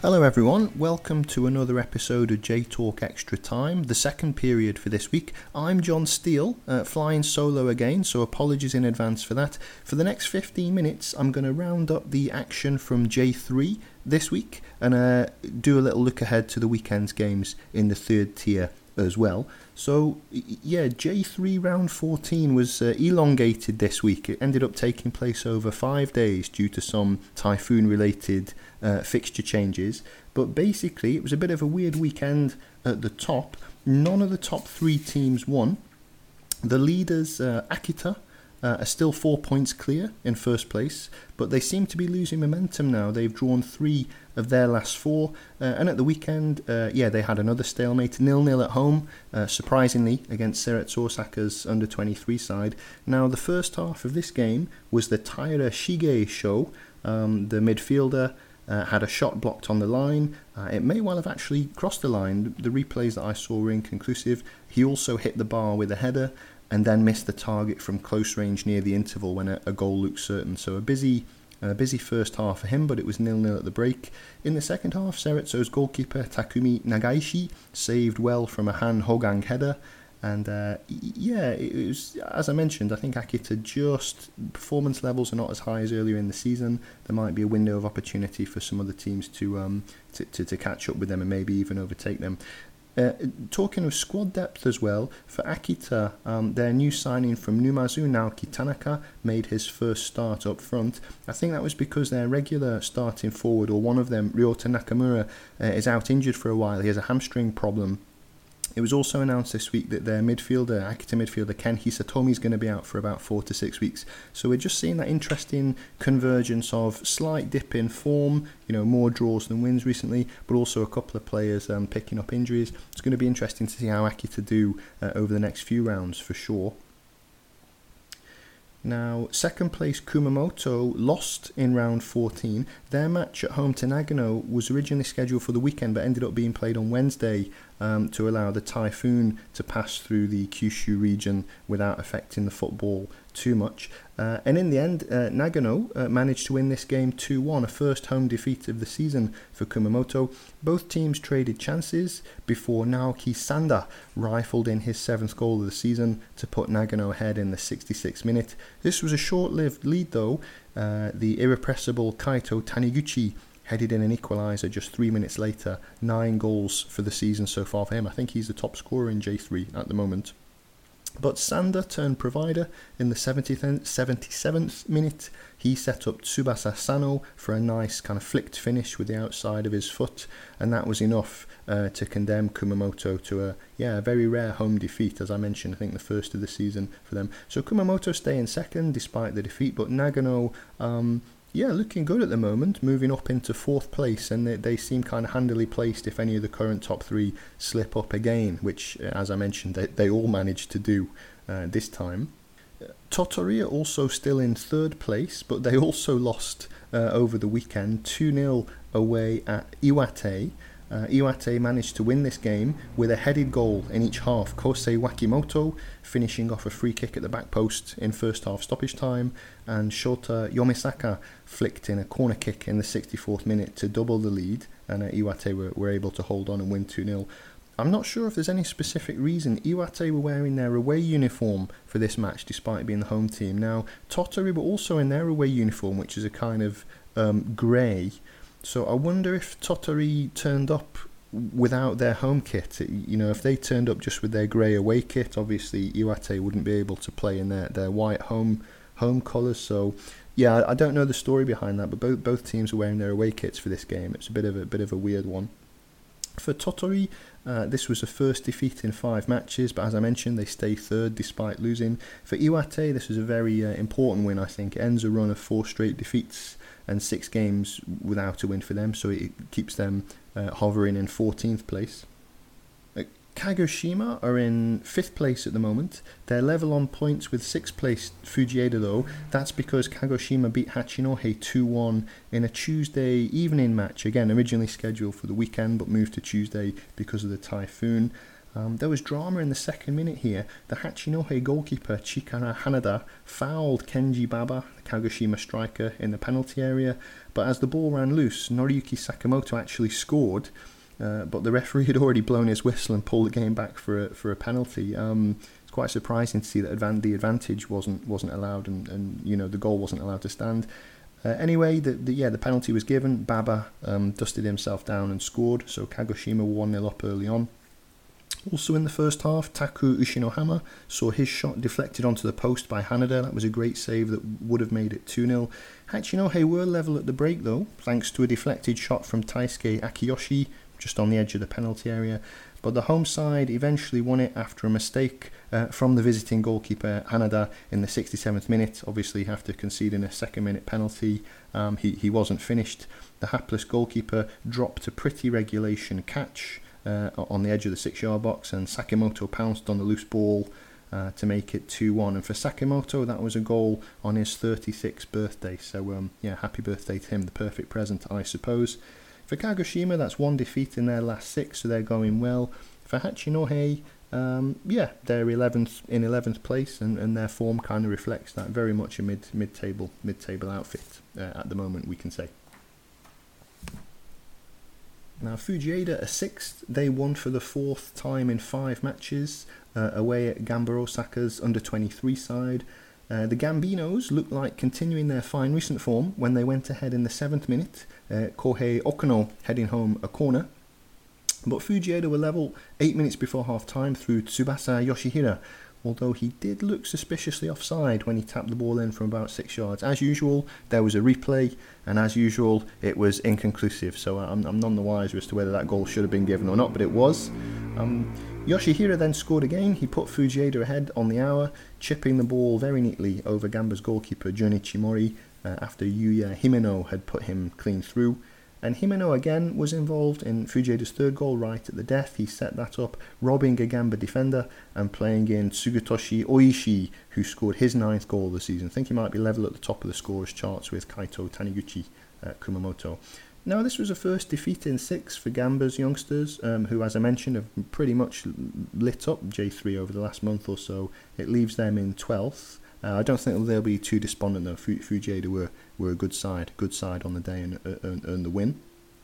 Hello everyone, welcome to another episode of J-Talk Extra Time, the second period for this week. I'm John Steele, flying solo again, so apologies in advance for that. For the next 15 minutes, I'm going to round up the action from J3 this week and do a little look ahead to the weekend's games in the third tier as well. So yeah, J3 round 14 was elongated this week. It ended up taking place over 5 days due to some typhoon related fixture changes, but basically it was a bit of a weird weekend at the top. None of the top three teams won. The leaders, Akita, are still 4 points clear in first place, but they seem to be losing momentum now. They've drawn 3 of their last 4, and at the weekend, they had another stalemate, 0-0 at home, surprisingly, against Cerezo Osaka's under-23 side. Now, the first half of this game was the Taira Shige show. The midfielder had a shot blocked on the line. It may well have actually crossed the line. The replays that I saw were inconclusive. He also hit the bar with a header and then missed the target from close range near the interval when a goal looked certain. So a busy first half for him, but it was 0-0 at the break. In the second half, Cerezo's goalkeeper Takumi Nagaishi saved well from a Han Hogang header. And it was, as I mentioned, I think Akita just performance levels are not as high as earlier in the season. There might be a window of opportunity for some other teams to catch up with them and maybe even overtake them. Talking of squad depth as well, for Akita, their new signing from Numazu, Naoki Tanaka, made his first start up front. I think that was because their regular starting forward, or one of them, Ryota Nakamura, is out injured for a while. He has a hamstring problem. It was also announced this week that their Akita midfielder Ken Hisatomi is going to be out for about 4 to 6 weeks. So we're just seeing that interesting convergence of slight dip in form, more draws than wins recently, but also a couple of players picking up injuries. It's going to be interesting to see how Akita do over the next few rounds for sure. Now, second place Kumamoto lost in round 14. Their match at home to Nagano was originally scheduled for the weekend but ended up being played on Wednesday to allow the typhoon to pass through the Kyushu region without affecting the football too much. And in the end, Nagano managed to win this game 2-1, a first home defeat of the season for Kumamoto. Both teams traded chances before Naoki Sanda rifled in his 7th goal of the season to put Nagano ahead in the 66th minute. This was a short-lived lead though. The irrepressible Kaito Taniguchi headed in an equaliser just 3 minutes later. 9 goals for the season so far for him. I think he's the top scorer in J3 at the moment. But Sanda turned provider in the 77th minute. He set up Tsubasa Sano for a nice kind of flicked finish with the outside of his foot, and that was enough to condemn Kumamoto to a very rare home defeat, as I mentioned, I think the first of the season for them. So Kumamoto stay in second despite the defeat, but Nagano looking good at the moment, moving up into 4th place, and they seem kind of handily placed if any of the current top 3 slip up again, which, as I mentioned, they all managed to do this time. Tottori are also still in 3rd place, but they also lost over the weekend, 2-0 away at Iwate. Iwate managed to win this game with a headed goal in each half. Kosei Wakimoto finishing off a free kick at the back post in first half stoppage time, and Shota Yomisaka flicked in a corner kick in the 64th minute to double the lead, and Iwate were able to hold on and win 2-0. I'm not sure if there's any specific reason. Iwate were wearing their away uniform for this match despite being the home team. Now, Tottori were also in their away uniform, which is a kind of grey. So I wonder if Tottori turned up without their home kit. If they turned up just with their grey away kit, obviously Iwate wouldn't be able to play in their white home colours. So yeah, I don't know the story behind that, but both teams are wearing their away kits for this game. It's a bit of a weird one. For Tottori, this was the first defeat in 5 matches, but as I mentioned, they stay 3rd despite losing. For Iwate, this was a very important win, I think. It ends a run of 4 straight defeats and 6 games without a win for them, so it keeps them hovering in 14th place. Kagoshima are in 5th place at the moment. They're level on points with 6th place Fujieda though. That's because Kagoshima beat Hachinohe 2-1 in a Tuesday evening match, again originally scheduled for the weekend but moved to Tuesday because of the typhoon. There was drama in the second minute here. The Hachinohe goalkeeper Chikara Hanada fouled Kenji Baba, the Kagoshima striker, in the penalty area, but as the ball ran loose, Noriyuki Sakamoto actually scored, but the referee had already blown his whistle and pulled the game back for a penalty. It's quite surprising to see that the advantage wasn't allowed, and the goal wasn't allowed to stand. Anyway, the penalty was given. Baba dusted himself down and scored, so Kagoshima 1-0 up early on. Also in the first half, Taku Ushinohama saw his shot deflected onto the post by Hanada. That was a great save that would have made it 2-0. Hachinohe were level at the break though, thanks to a deflected shot from Taisuke Akiyoshi, just on the edge of the penalty area. But the home side eventually won it after a mistake from the visiting goalkeeper Hanada in the 67th minute. Obviously after conceding a second minute penalty, he wasn't finished. The hapless goalkeeper dropped a pretty regulation catch on the edge of the 6-yard box, and Sakamoto pounced on the loose ball to make it 2-1. And for Sakamoto, that was a goal on his 36th birthday, so happy birthday to him, the perfect present, I suppose. For Kagoshima, that's one defeat in their last 6, so they're going well. For Hachinohe, they're 11th place, and their form kind of reflects that. Very much a mid-table outfit at the moment, we can say. Now Fujieda are 6th. They won for the 4th time in 5 matches away at Gamba Osaka's under-23 side. The Gambinos looked like continuing their fine recent form when they went ahead in the 7th minute. Kohei Okano heading home a corner. But Fujieda were level 8 minutes before half-time through Tsubasa Yoshihira, although he did look suspiciously offside when he tapped the ball in from about 6 yards. As usual, there was a replay, and as usual, it was inconclusive, so I'm none the wiser as to whether that goal should have been given or not, but it was. Yoshihira then scored again. He put Fujieda ahead on the hour, chipping the ball very neatly over Gamba's goalkeeper Junichi Mori after Yuya Himeno had put him clean through. And Himeno again was involved in Fujieda's 3rd goal right at the death. He set that up, robbing a Gamba defender and playing in Tsugutoshi Oishi, who scored his 9th goal of the season. I think he might be level at the top of the scorers charts with Kaito Taniguchi Kumamoto. Now, this was a first defeat in 6 for Gamba's youngsters, who, as I mentioned, have pretty much lit up J3 over the last month or so. It leaves them in 12th. I don't think they'll be too despondent though. Fujieda were a good side on the day and earned the win.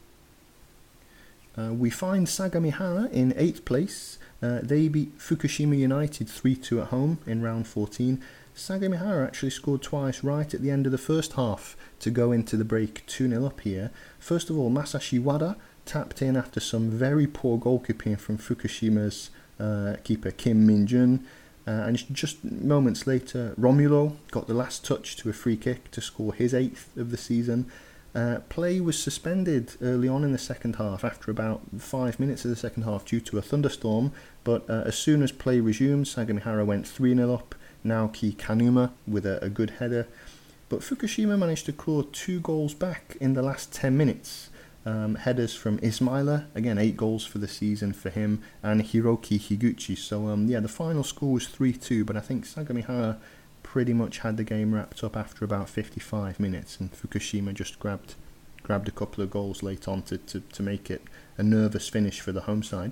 We find Sagamihara in 8th place. They beat Fukushima United 3-2 at home in round 14. Sagamihara actually scored twice right at the end of the first half to go into the break 2-0 up here. First of all, Masashi Wada tapped in after some very poor goalkeeping from Fukushima's keeper Kim Min-jun. And just moments later, Romulo got the last touch to a free kick to score his 8th of the season. Play was suspended early on in the second half after about 5 minutes of the second half due to a thunderstorm, but as soon as play resumed, Sagamihara went 3-0 up, Naoki Kanuma with a good header. But Fukushima managed to claw 2 goals back in the last 10 minutes. Headers from Ismaila, again 8 goals for the season for him, and Hiroki Higuchi. So the final score was 3-2, but I think Sagamihara pretty much had the game wrapped up after about 55 minutes, and Fukushima just grabbed a couple of goals late on to make it a nervous finish for the home side.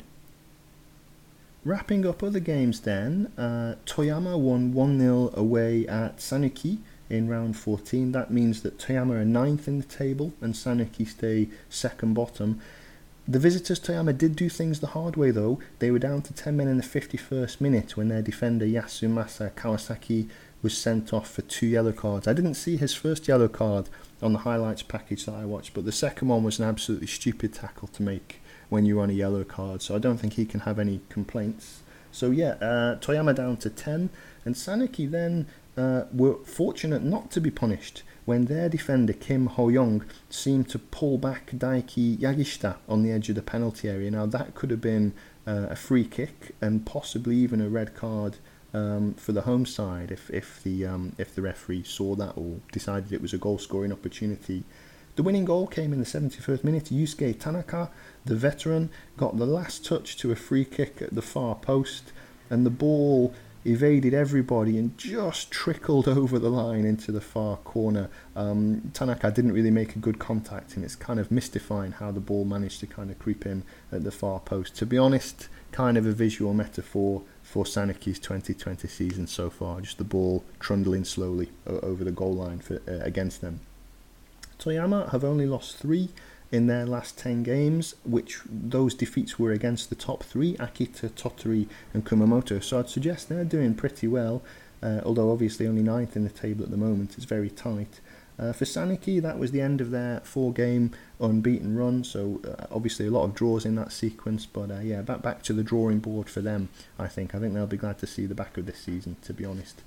Wrapping up other games then, Toyama won 1-0 away at Sanuki in round 14. That means that Toyama are 9th in the table and Sanuki stay second bottom. The visitors Toyama did do things the hard way though. They were down to 10 men in the 51st minute when their defender Yasumasa Kawasaki was sent off for 2 yellow cards. I didn't see his first yellow card on the highlights package that I watched, but the second one was an absolutely stupid tackle to make when you're on a yellow card, so I don't think he can have any complaints. So Toyama down to 10, and Sanuki then were fortunate not to be punished when their defender Kim Ho-young seemed to pull back Daiki Yagishita on the edge of the penalty area. Now that could have been a free kick and possibly even a red card for the home side if the referee saw that or decided it was a goal scoring opportunity. The winning goal came in the 71st minute. Yusuke Tanaka, the veteran, got the last touch to a free kick at the far post, and the ball evaded everybody and just trickled over the line into the far corner. Tanaka didn't really make a good contact, and it's kind of mystifying how the ball managed to kind of creep in at the far post. To be honest, kind of a visual metaphor for Sanuki's 2020 season so far, just the ball trundling slowly over the goal line against them. Toyama have only lost 3 in their last 10 games, which those defeats were against the top 3, Akita, Tottori and Kumamoto, so I'd suggest they're doing pretty well, although obviously only 9th in the table at the moment. It's very tight. For Sanuki, that was the end of their 4-game unbeaten run, so obviously a lot of draws in that sequence, but yeah, back to the drawing board for them, I think. I think they'll be glad to see the back of this season, to be honest.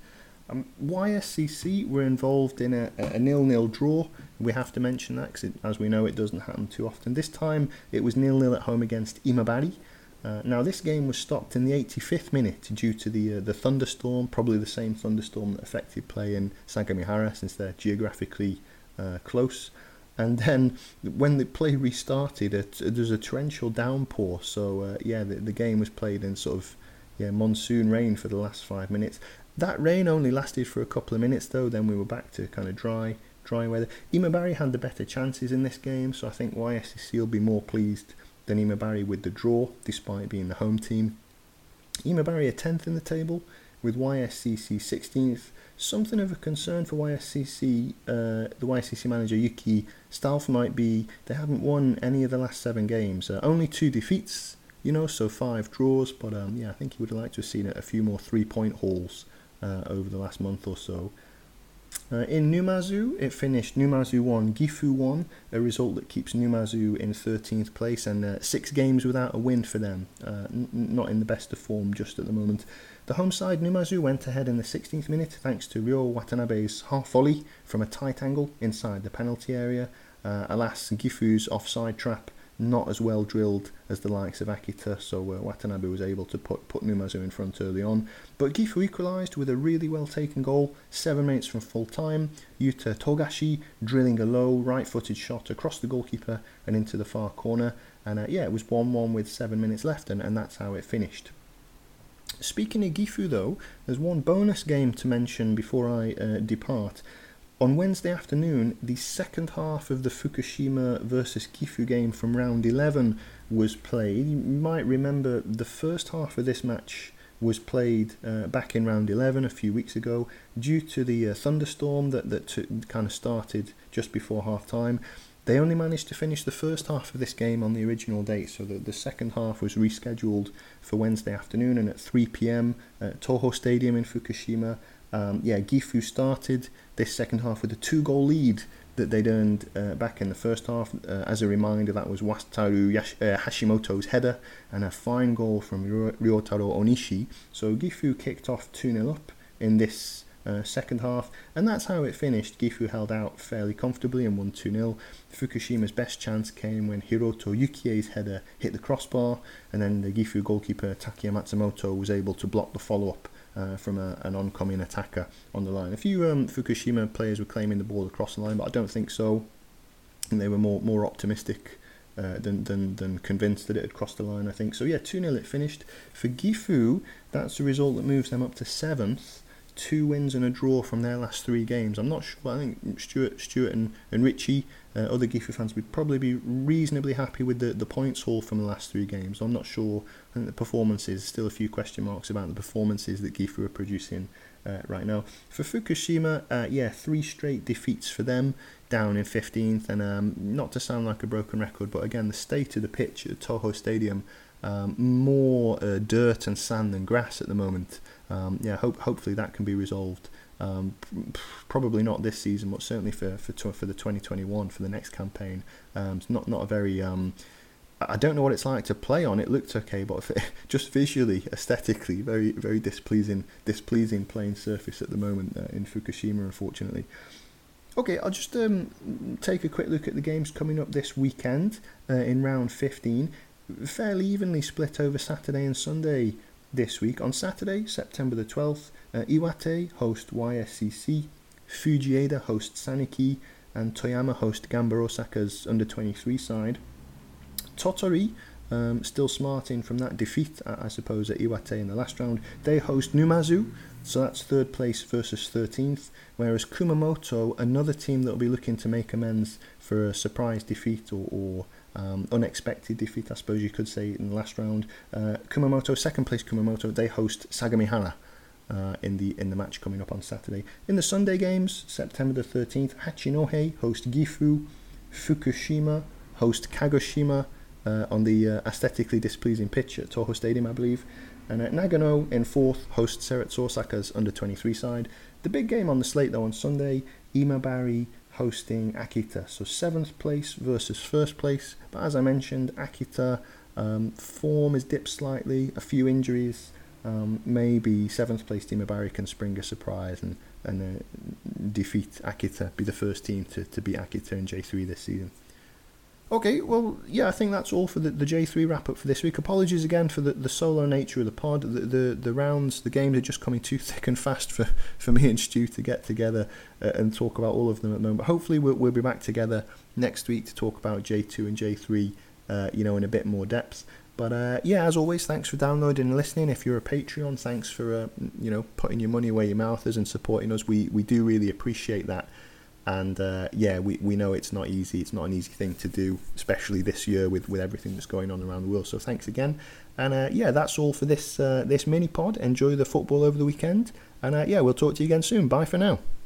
YSCC were involved in a 0-0 draw. We have to mention that because, as we know, it doesn't happen too often. This time it was 0-0 at home against Imabari. Now this game was stopped in the 85th minute due to the thunderstorm, probably the same thunderstorm that affected play in Sagamihara since they're geographically close. And then when the play restarted, there was a torrential downpour, so yeah, the game was played in sort of monsoon rain for the last 5 minutes. That rain only lasted for a couple of minutes though, then we were back to kind of dry weather. Imabari had the better chances in this game, so I think YSCC will be more pleased than Imabari with the draw, despite being the home team. Imabari are 10th in the table, with YSCC 16th. Something of a concern for YSCC, the YSCC manager Yuki Stalf might be they haven't won any of the last 7 games. Only 2 defeats, so 5 draws, but yeah, I think he would have liked to have seen a few more 3-point hauls over the last month or so. In Numazu, it finished Numazu 1, Gifu 1, a result that keeps Numazu in 13th place, and 6 games without a win for them, not in the best of form just at the moment. The home side, Numazu, went ahead in the 16th minute thanks to Ryo Watanabe's half volley from a tight angle inside the penalty area. Alas, Gifu's offside trap not as well drilled as the likes of Akita, so Watanabe was able to put Numazu in front early on. But Gifu equalised with a really well taken goal 7 minutes from full time. Yuta Togashi drilling a low right-footed shot across the goalkeeper and into the far corner, and yeah, it was 1-1 with 7 minutes left, and that's how it finished. Speaking of Gifu though, there's one bonus game to mention before I depart. On Wednesday afternoon, the second half of the Fukushima versus Gifu game from round 11 was played. You might remember the first half of this match was played back in round 11 a few weeks ago. Due to the thunderstorm that kind of started just before half time, they only managed to finish the first half of this game on the original date, so the second half was rescheduled for Wednesday afternoon, and at 3 p.m. at Toho Stadium in Fukushima, Gifu started this second half with a 2-goal lead that they'd earned back in the first half. As a reminder, that was Wataru Hashimoto's header and a fine goal from Ryotaro Onishi. So Gifu kicked off 2-0 up in this second half, and that's how it finished. Gifu held out fairly comfortably and won 2-0. Fukushima's best chance came when Hiroto Yukie's header hit the crossbar, and then the Gifu goalkeeper Takeya Matsumoto was able to block the follow-up from an oncoming attacker on the line. A few Fukushima players were claiming the ball across the line, but I don't think so. And they were more optimistic than convinced that it had crossed the line, I think. So yeah, 2-0 it finished. For Gifu, that's a result that moves them up to 7th. 2 wins and a draw from their last 3 games. I'm not sure, I think Stuart and Richie, other Gifu fans, would probably be reasonably happy with the points haul from the last 3 games. I'm not sure. I think the performances, still a few question marks about the performances that Gifu are producing right now. For Fukushima, 3 straight defeats for them, down in 15th, and not to sound like a broken record, but again, the state of the pitch at Toho Stadium, more dirt and sand than grass at the moment. Hopefully that can be resolved. Probably not this season, but certainly for the 2021, for the next campaign. It's not a very I don't know what it's like to play on. It looked okay, but just visually, aesthetically, very very displeasing playing surface at the moment in Fukushima, unfortunately. Okay, I'll just take a quick look at the games coming up this weekend in round 15. Fairly evenly split over Saturday and Sunday this week. On Saturday, September the 12th, Iwate host YSCC, Fujieda host Sanuki, and Toyama host Gamba Osaka's under-23 side. Tottori, still smarting from that defeat, I suppose, at Iwate in the last round. They host Numazu, so that's 3rd place versus 13th, whereas Kumamoto, another team that will be looking to make amends for a surprise defeat or unexpected defeat, I suppose you could say, in the last round. Kumamoto, second place Kumamoto, they host Sagamihara in the match coming up on Saturday. In the Sunday games, September the 13th, Hachinohe host Gifu, Fukushima host Kagoshima on the aesthetically displeasing pitch at Toho Stadium, I believe. And Nagano in fourth hosts Ceretz Osaka's under-23 side. The big game on the slate though on Sunday, Imabari hosting Akita. So 7th place versus 1st place. But as I mentioned, Akita form is dipped slightly, a few injuries. Maybe 7th place Imabari can spring a surprise and defeat Akita, be the first team to beat Akita in J3 this season. Okay, well, yeah, I think that's all for the J3 wrap-up for this week. Apologies again for the solo nature of the pod. The rounds, the games are just coming too thick and fast for me and Stu to get together and talk about all of them at the moment. But hopefully we'll be back together next week to talk about J2 and J3, in a bit more depth. But yeah, as always, thanks for downloading and listening. If you're a Patreon, thanks for putting your money where your mouth is and supporting us. We do really appreciate that. And we know it's not easy. It's not an easy thing to do, especially this year with everything that's going on around the world. So thanks again. And that's all for this mini pod. Enjoy the football over the weekend. And we'll talk to you again soon. Bye for now.